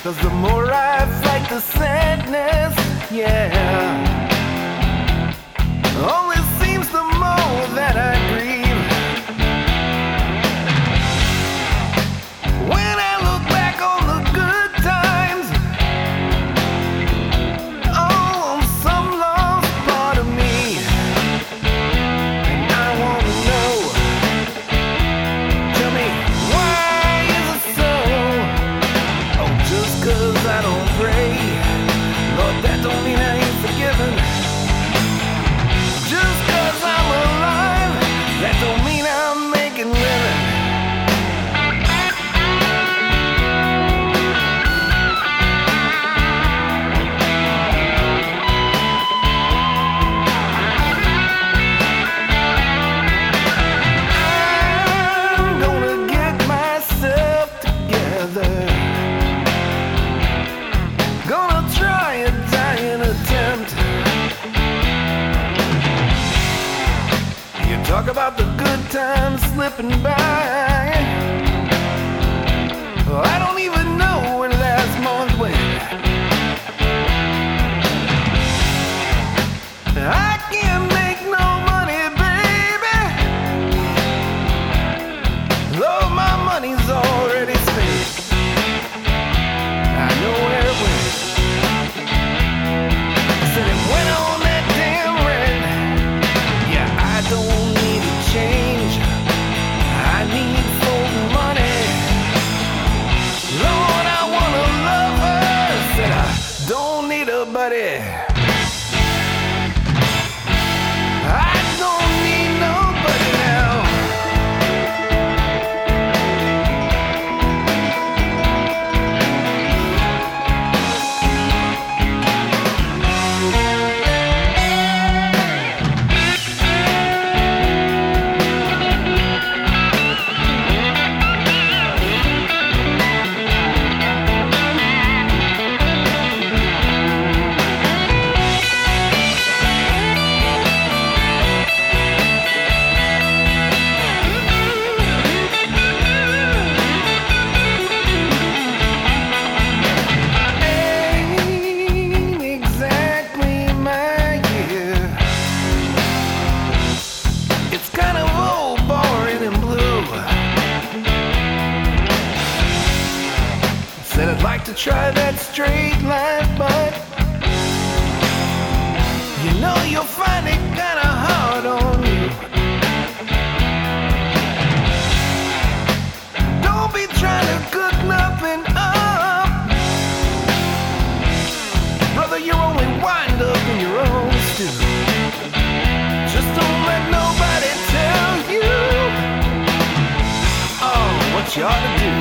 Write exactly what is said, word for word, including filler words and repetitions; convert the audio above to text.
'Cause the more I fight the sadness, yeah, only seems the more that I grieve. When I look back on the good times, oh, on some lost part of me, and I wanna know, tell me, why is it so? Oh, just 'cause I don't pray, Lord, that don't mean I ain't forgiven. Just 'cause I'm alive, that don't mean I'm making living. I'm gonna get myself together, gonna try a dying attempt. You talk about the good times slipping by, well, I don't even know when last month went. I can't make no money, baby, though my money's already spent. I know where it went. I said it went on that damn rent. Yeah, I don't need a change, I need full money. Lord, I wanna love her. Said I don't need a buddy, I don't need nobody now. Ain't exactly my year. It's kind of old, boring, and blue. Said I'd like to try that straight life, but you know you'll find it kinda hard on you. Don't be trying to cook nothing up, brother, you only wind up in your own stew. Just don't let nobody tell you, oh, what you ought to do.